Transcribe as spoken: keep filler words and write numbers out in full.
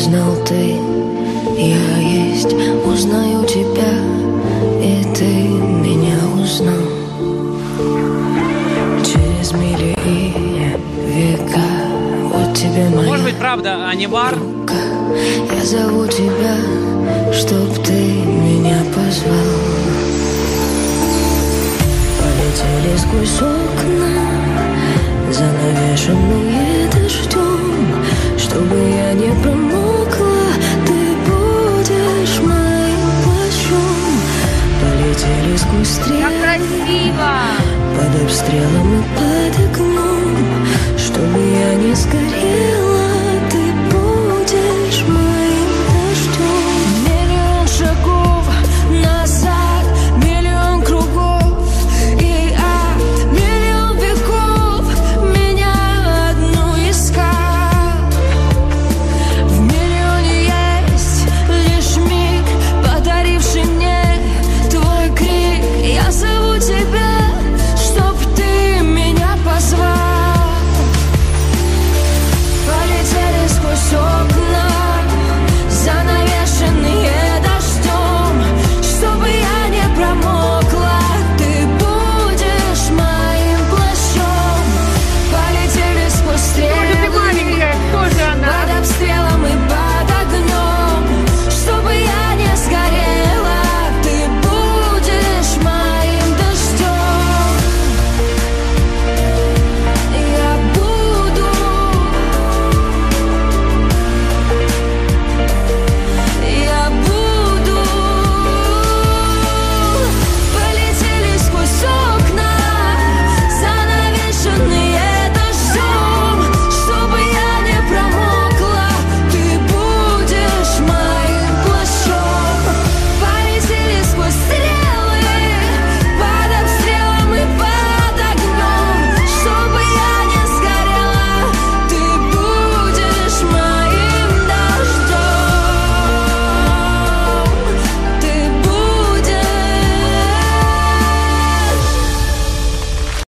знал ты, я есть, узнаю тебя, и ты меня узнал. Через мили и века, вот тебе моя. Может быть, правда, а не бар? Я зову тебя, чтоб ты меня позвал. Полетели сквозь окна, занавешенные дождем, чтобы я не промокла, ты будешь моим плащом. Полетели сквозь стрелы, под обстрелом и под окном, чтобы я не сгорела.